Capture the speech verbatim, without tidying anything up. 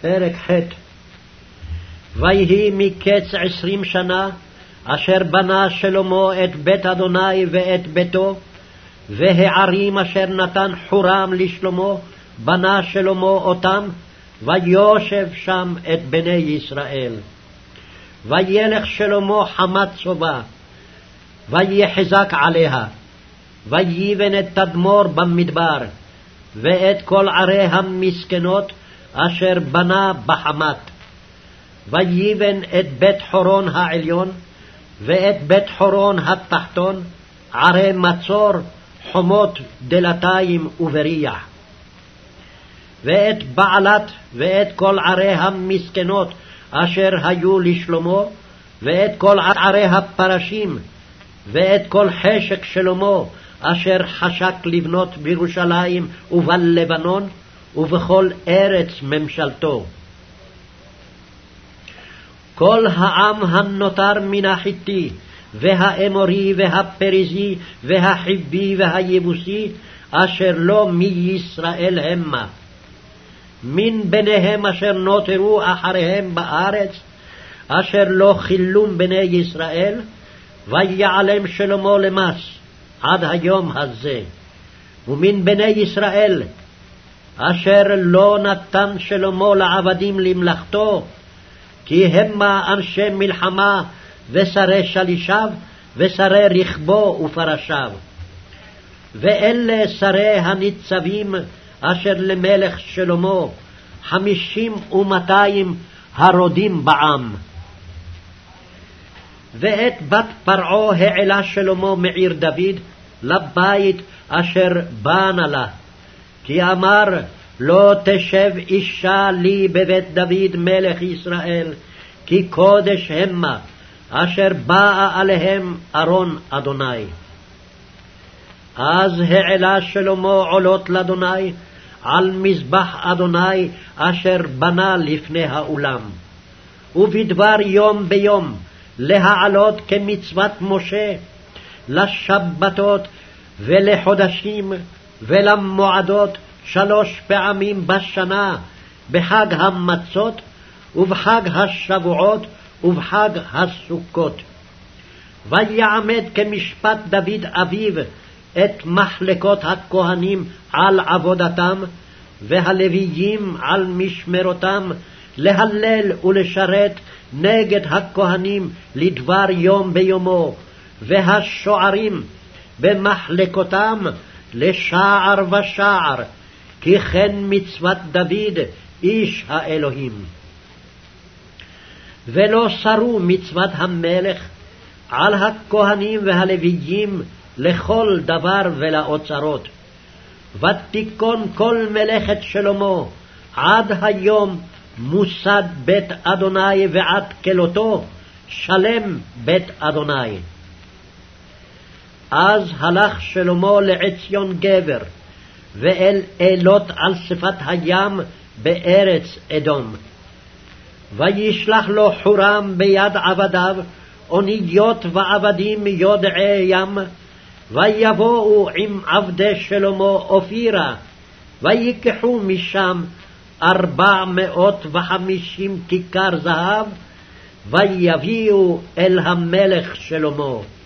פרק ח'. ויהי מקץ עשרים שנה אשר בנה שלמה את בית אדוני ואת ביתו, והערים אשר נתן חורם לשלמה בנה שלמה אותם, ויושב שם את בני ישראל. וילך שלמה חמת צובה, ויחזק עליה, ויבן את תדמור במדבר, ואת כל ערי המסכנות אשר בנה בחמת. ויבן את בית חורון העליון, ואת בית חורון התחתון, ערי מצור, חומות דלתיים ובריח. ואת בעלת ואת כל ערי המסכנות אשר היו לשלמה, ואת כל ערי הפרשים, ואת כל חשק שלמה אשר חשק לבנות בירושלים ובלבנון ובכל ארץ ממשלתו. כל העם הנותר מן החיתי והאמורי והפריזי והחיבי והיבוסי אשר לא מישראל המה, מן ביניהם אשר נותרו אחריהם בארץ, אשר לא חילום בני ישראל, ויעלם שלמה למס עד היום הזה. ומן בני ישראל אשר לא נתן שלמה לעבדים למלאכתו, כי המה אנשי מלחמה ושרי שלישיו ושרי רכבו ופרשיו. ואלה שרי הניצבים אשר למלך שלמה, חמישים ומאתיים הרודים בעם. ואת בת פרעה העלה שלמה מעיר דוד לבית אשר בנה לה, כי אמר לא תשב אישה לי בבית דוד מלך ישראל, כי קודש המה אשר באה עליהם ארון אדוני. אז העלה שלמה עולות לאדוני על מזבח אדוני אשר בנה לפני האולם, ובדבר יום ביום להעלות כמצוות משה, לשבתות ולחודשים ולמועדות שלוש פעמים בשנה, בחג המצות ובחג השבועות ובחג הסוכות. ויעמד כמשפט דוד אביו את מחלקות הכהנים על עבודתם, והלוויים על משמרותם, להלל ולשרת נגד הכהנים לדבר יום ביומו, והשוערים במחלקותם לשער ושער, כי כן מצוות דוד איש האלוהים. ולא שרו מצוות המלך על הכהנים והלוויים לכל דבר ולאוצרות. ותיכון כל מלאכת שלמה עד היום מוסד בית אדוני ועד כלותו שלם בית אדוני. אז הלך שלמה לעציון גבר ואל אילות על שפת הים בארץ אדום. וישלח לו חורם ביד עבדיו אוניות ועבדים יודעי ים, ויבואו עם עבדי שלמה אופירה, ויקחו משם ארבע מאות וחמישים כיכר זהב, ויביאו אל המלך שלמה.